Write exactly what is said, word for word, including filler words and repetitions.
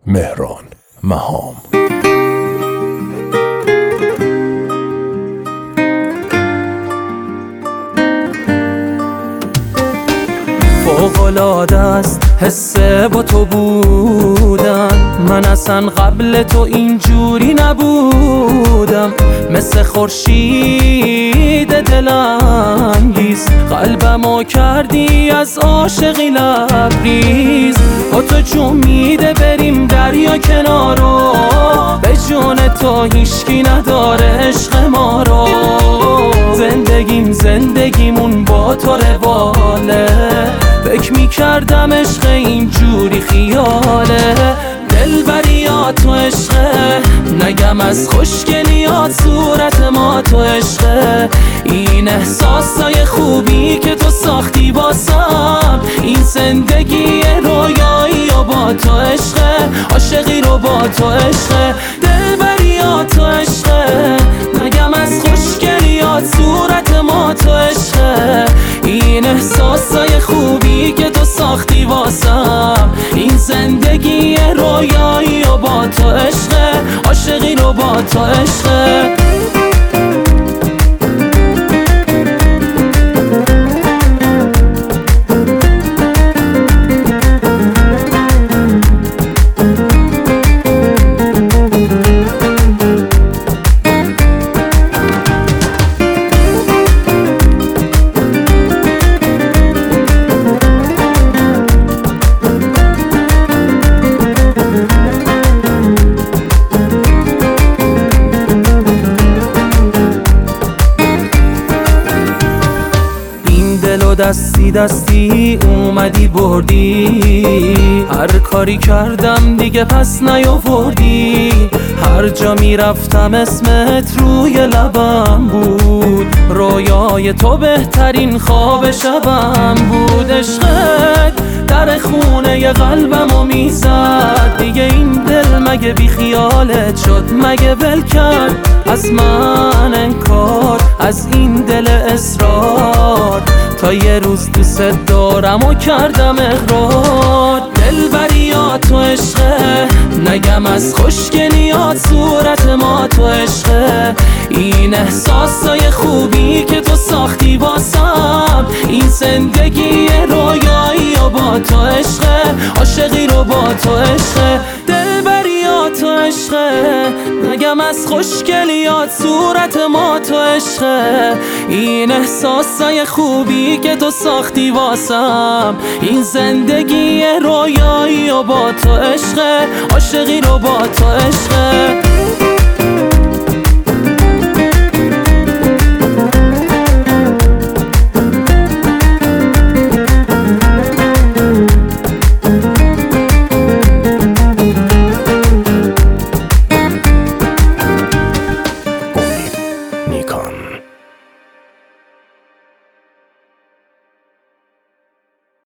مهران مهام. فوق‌العاده است حس با تو بودن، من اصلا قبل تو اینجوری نبودم. مثل خورشید دلانگیز قلبمو کردی از عاشقی لبریز. با تو جمیده بریم دریا کنارو، به جون تو هیچکی نداره عشق ما رو. زندگیم زندگیمون با تو رواله، فکر میکردم عشق اینجوری خیاله. دلبریات تو عشقه، نگم از خوشگلیات صورت ما تو عشقه. این احساسای خوبی که تو ساختی باسم، این زندگی رویایی و با تو عشقه، عاشقی رو با تو عشقه. دلبریات تو عشقه، نگم از خوشگلیات صورت ما تو عشقه. این احساسای خوبی که تو ساختی واسم، این زندگی رویایی و با تو عشقه، عاشقی رو با تو عشقه. دستی دستی اومدی بردی، هر کاری کردم دیگه پس نیاوردی. هر جا میرفتم اسمت روی لبم بود، رویای تو بهترین خواب شبم بود. عشقت در خونه قلبمو میزد، دیگه این دل مگه بی خیالت شد؟ مگه ول کرد از من انکار، از این دل اصرار؟ تا یه روز دوست دارم و کردم اقرار. دلبریات تو عشقه، نگم از خوشگلیات صورت ما تو عشقه. این احساسای خوبی که تو ساختی واسم، این زندگی رویایی و با تو عشقه، عاشقی رو با تو عشقه. دلبریات تو عشقه، نگم از خوشگلیات صورت ما تو عشقه. این احساسای خوبی که تو ساختی واسم، این زندگی رویایی و با تو عشقه، عاشقی رو با تو عشقه.